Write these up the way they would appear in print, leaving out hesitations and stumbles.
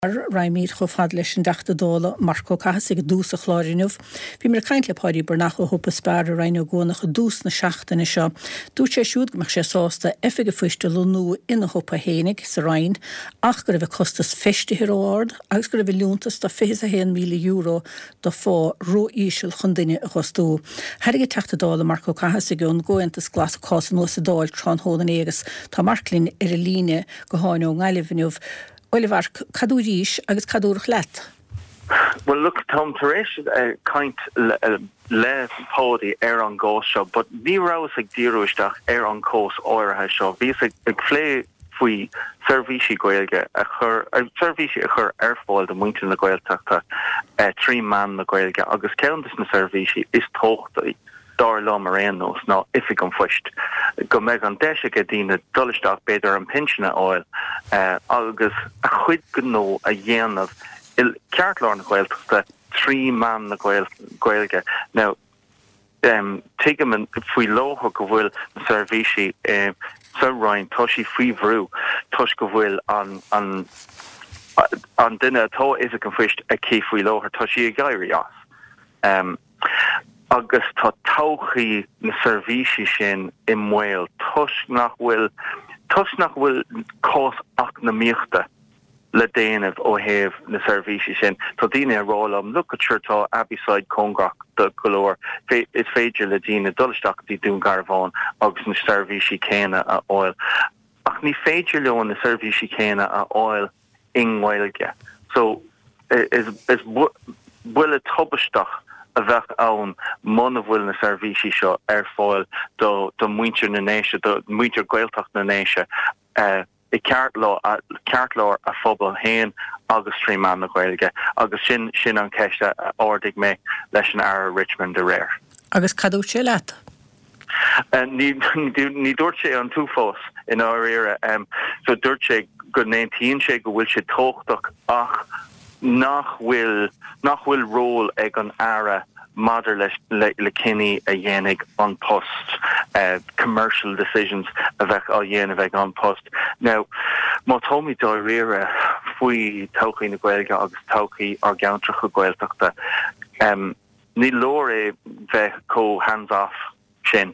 Raimír cho fad leis an deachta dóla Marco Cahas ag dús a chlárinmh. Bhí mar caint le páirí burnach ó hoppa spár a reinú gónach a dús na seachtainna seo. Dú sé siúd goach sé sásta efige fuiste lunú ina hoppa hénig sa rain, ach go raibh costas festithir óard, agus go raibh lúntas do €51 milliún do fá ró ísisiil chun duine a chostú. Herige teachta dóla Marco Cahas ag gún gointas glas cos nó sa dáil trán hódan éigas tá marclín ar a líne go háin ó ngailehniuh. Oliver, cadw ríis agus cadw'ch let? Well, look, Tom Teresh kind le pódi an gós seo, but ní rás ag díúisteach an cós áirithe seo. Bhís ag phlé faoi servíisi goilge a chur servíisi a chur fáil de muintin na goilteachta 3 man na goilge agus ceantas na servíisi is tóchtaí. Dar lá mar rénos ná ifig an fuist. Go meg an deise go dtíine dulisteach beidir an pinsinna áil agus a chuid gnó a dhéanamh ceartlár na ghailteachta 3 man na ghailge. Now, tuige man faoi lótha go bhfuil na servíisi sa rain toshi faoi bhrú, tus go bhfuil an duine atá is an fuist a cí faoi lótha toshi a gairí as. Agus tá tauchaí na servíisi sin i mhail tus nach bhfuil cós ach na míochta le déanamh ó thaobh na servíisi sin. Tá daine a rálam look at tá Abbeyside Congrach do golóir is féidir le daine dulisteachtaí dún garbháin agus na servíisi céine a áil. Ach ní féidir leon na servíisi céine a áil in Gaeilge. So is bhfuil a tubasteach a bheith ann muna bhfuil na servíisi seo fáil do muintir na néise, do muintir gailteach na néise i ceartlár a phobal héin agus 3 man na Gaeilge, agus sin an ceiste ordig mé leis an Ara Richmond de réir. Agus cadw sé leat? Ní dúirt sé an tú fós in áire, so dúirt sé go 19 sé go bhfuil sé tóchtach ach nach bhfuil ról ag an Ara mother le kinny a dhéanamh on post commercial decisions a bheith á dhéanamh ag on post. Now, má tómi dó rire faoi tauchaí na Gaeilge agus tauchaí ar geantracha Gaeltachta. Ní leor bheith có hands off sin.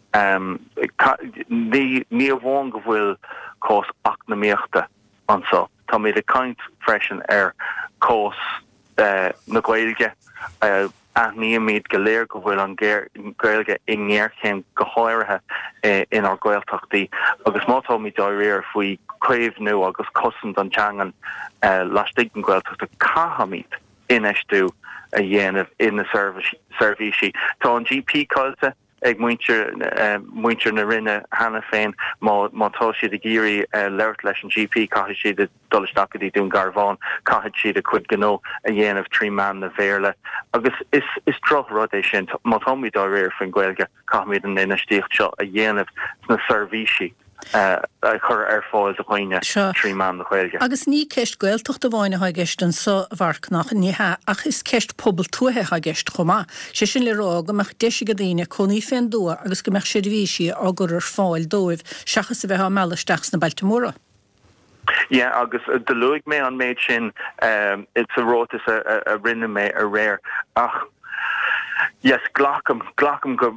Ní a bháin go bhfuil cós ach na míochta ansá. Tá mé de caint freisin cós na Gaeilge a níomid go léir go bhfuil an Gaeilge i ngéirchéim go háirithe in ar Gaeltachtaí agus mátá mí dá réir faoi craobh nu agus cosint an teangan lastig an Gaeltachta cahamid in eistú a dhéanamh in na servíisi. Tá an GP cailte ag muintir na rinne hana féin má tá siad a géirí leirt leis an GP caithid siad a dulisteachtaí dún garbháin, caithid siad a cuid gnó a dhéanamh 3 man na bhéirle. Agus is troch rud é sin, má támid á réir faoin Gaeilge caithmid an inistíocht seo a dhéanamh na servíisi chur fáil a chuoine 3 man na Gaeilge. Agus ní ceist Gaeltacht a bháine ha gist an sa bharcnach níthe ach is ceist pobl tuathe ha gist chomá. Sé sin le rá go meach deise go daine coní féin dua agus go meach servíisi a gur ar fáil dóibh seachas a bheith á meileisteachs na Baltimóra. Yeah, agus de luig mé an méid sin it's a rótas a rinne mé a réir ach yes, glacham go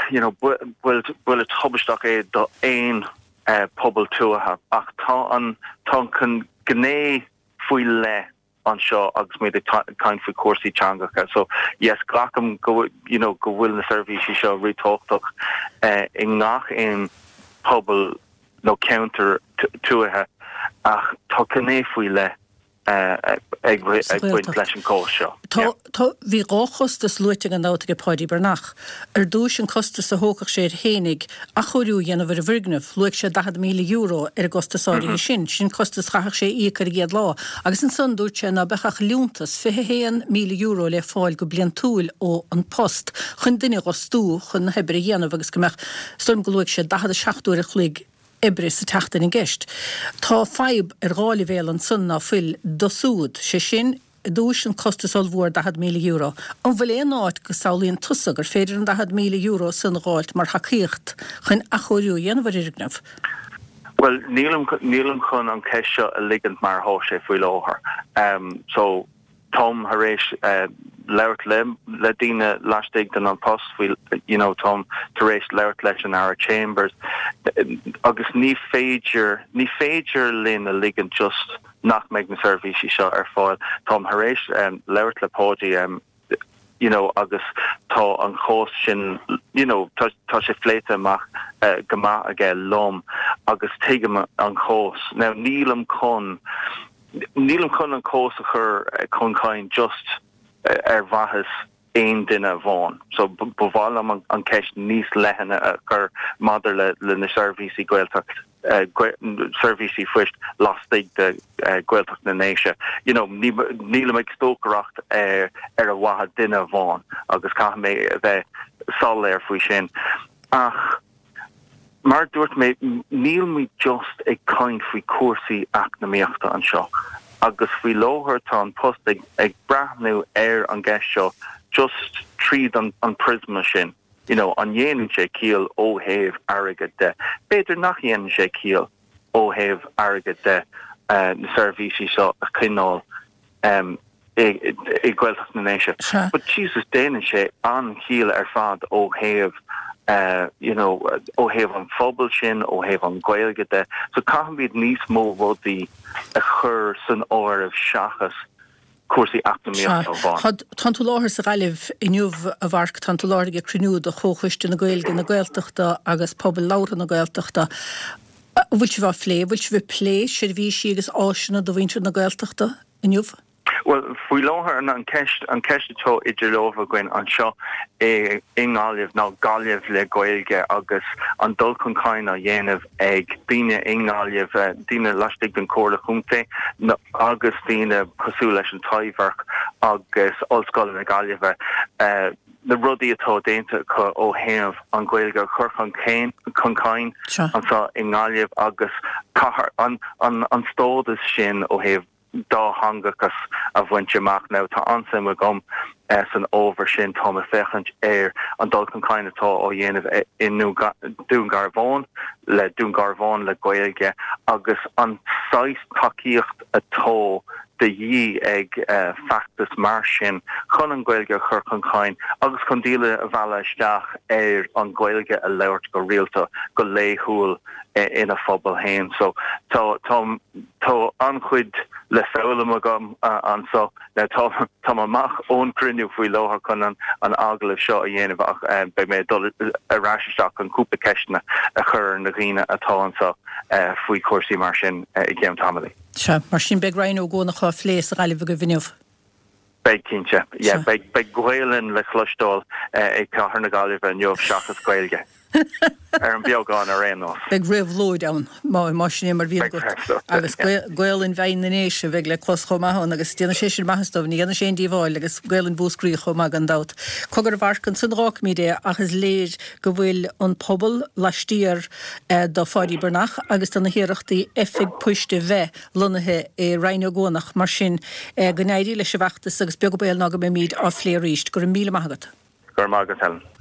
bhfuil a tubasteach é do éon pobl tuatha ach tá chun gné faoi le an seo agus méid caint faoi cuasaí teangacha. So yes, glacham go bhfuil na servíisi seo ritóchtach i ngach éon pobl nó counter tuatha ach tá gné faoi le ag buint leis an cós seo. Tá bhí ráchostas luite an dáta go páidí burnach. Dúis an costas a thócach sé hénig a choirú dhéanamh ar bhirgnamh luigh sé €10 milliún ar gostasáirí sin costas chachach sé ícar géad lá. Agus an son dúirt sé na bechach lúntas €51 milliún le fáil go blian túil ó an post. Chun duine gostú chun hebir dhéanamh agus go meach storm go luigh sé 16 a chluig Ebre sa teachtain in gist. Tá feib ar gáil bhéal an sunna fil dosúd sé sin dúis an costas olmhór €10 milliún. An bhfuil éon áit go saolaíonn tusa gur féidir an €10 milliún san gáilt mar chacíocht chun a chóiriú dhéanamh irgnamh. Well, Neelam chun an ceisio a ligand mar hó sé faoi láthair. So Tom Harish leirt le dina lastig den an post Tom Harish leirt leis an our chambers agus ní féidir lin a ligand just nach meid na servisi seo fáil Tom Harish leirt le pódi agus tá an chós sin tá sé fléite amach gama aige lom agus teigem an chós. Now Neelam chun an cós a chur chuncain just bhahas ein duine bháin. So bhil am an ceist níos lehanna a chur madidir le na servisi Gaeltacht servisi fuist lastig de Gaeltacht na néise. Nílam ag stócaracht ar a bhatha duine bháin agus cha mé bheith sal faoi sin. Ach mar dúirt mé níl mi just ag caint faoi cuasaí eacnamaíochta an seo. Agus faoi láthair tá an post ag brathnú ar an gceist seo just tríd an prisma sin. An dhéanann sé ciall ó thaobh airgid de. Beidir nach dhéanann sé ciall ó thaobh airgid de na servisi seo a cinál i Gaeltacht na néise. But Jesus déanann sé an ciall ar fad ó thaobh ó thaobh an phobal sin, ó thaobh an Gaeilge de. So caitheann bíad níos mó rudaí a chur san áireamh seachas cuasaí eacnamaíochta bháin. Tá tú láthair sa ghaillimh inniuh a bharc tá tú láirge crinúd a chóchuiste na Gaeilge na Gaeltachta agus pobl lára na Gaeltachta. Bhfuil si bheith flé, bhfuil si bheith plé seirbhísí agus áisina do bhaintear na Gaeltachta inniuh? Well, faoi láthair an ceist atá idir lámha gin an seo ingáilmh ná gáilmh le Gaeilge agus an dul chuncain a dhéanamh ag daoine ingáilmh daoine laistigh den córa chunta agus daoine cosú leis an taibharc agus ollscoil na gáilmh na rudaí atá déanta chu ó thaobh an Gaeilge chur chuncain an sa ingáilmh agus an stódas sin ó thaobh dá hangachas a bhaintse amach ná tá ansa gom san óver sin tá a fechant an dul chuncain atá ó dhéanamh in dún Garbhán le Gaeilge agus an 6 takeíocht atá de dhí ag factus mar sin chun an Gaeilge chur chuncain agus chun díle a bhela isteach an Gaeilge a leirt go rialta go léithúil ina phobal hain. So tá anchuid le fálam agam an so tá amach ón crinniú faoi láthair chun an aglah seo a dhéanamh ach be mé dul aráisisteach an cúpla ceistena a chur na ghiine atá an so faoi cuasaí mar sin I gceann tamalaí. Se mar sin beag rain ó góna chá phléas a ghaillimh go bhiniuh. Beag cínte, beag Gaeilinn le chluistáil ag cathair na gáilmh an neomh seachas Gaeilge. An beagán ar réanós. Beg raibh lóid ann má sin mar bhíon go agus Gaeilinn bhein na néise bheith le clos chomahán agus tíana sé sin maithastómh ní ana sé díomháil agus Gaeilinn búscrí chomá an dat. Cogur bharcan san rách míide agus léir go bhfuil an pobl laistíar do fáidí Bernach agus tá na hiireachtaí effig puiste bheith lonathe Ryan Gónach mar sin go néirí leis a bheachtas agus beag go béal ná go mé míad á phléir ríist gur 1,000,000 maithagad. Gur mágad Helen.